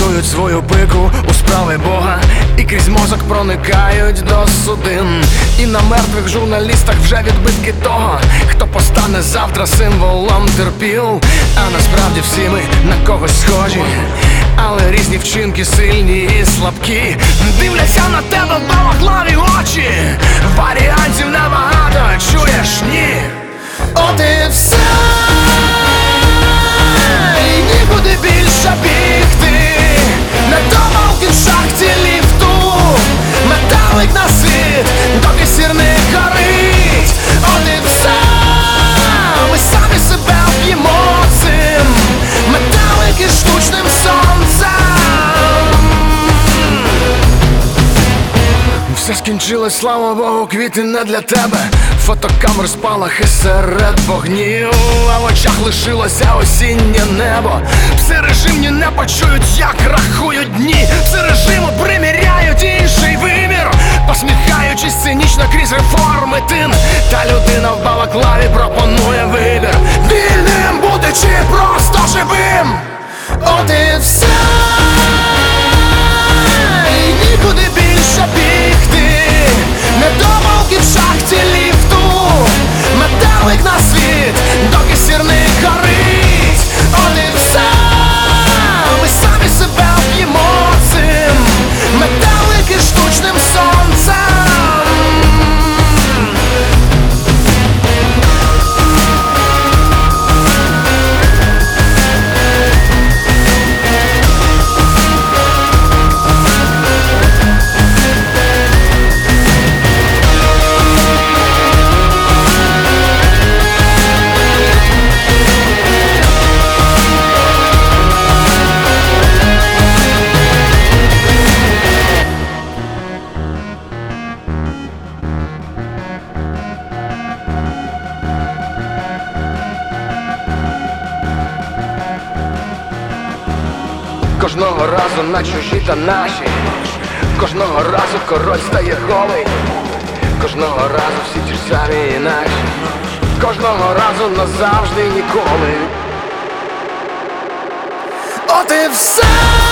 сують свою пику у справи Бога і крізь мозок проникають до судин. І на мертвих журналістах вже відбитки того, хто постане завтра символом терпіл. А насправді всі ми на когось схожі, але різні вчинки, сильні і слабкі. Дивляться на тебе в балаклаві очі, варіантів небагато, чуєш, ні. От і все, і нікуди більше бігти. Не домовки в шахті ліфту, металик на світ, доки сірник горить. От і все, ми самі себе вб'ємо цим металик і штучним сонцем. Все скінчилось, слава Богу, квіти не для тебе. Фотокамер спалахи серед вогнів, а в очах лишилося осіннє небо. Пси режимні не почують, як рахують дні. Пси режиму приміряють інший вимір, посміхаючись цинічно крізь реформи тин. Та людина в балаклаві пропонує вибір: вільним бути чи просто живим. От і все, і нікуди більше бігти. Не домовки в шахті ліфту, металик на світ, доки сірник горить. От і все, ми самі себе вб'ємо цим металик і штучним сонцем. Кожного разу на чужі та наші, кожного разу король стає голий, кожного разу всі ті ж самі інакші, кожного разу назавжди ніколи. От і все.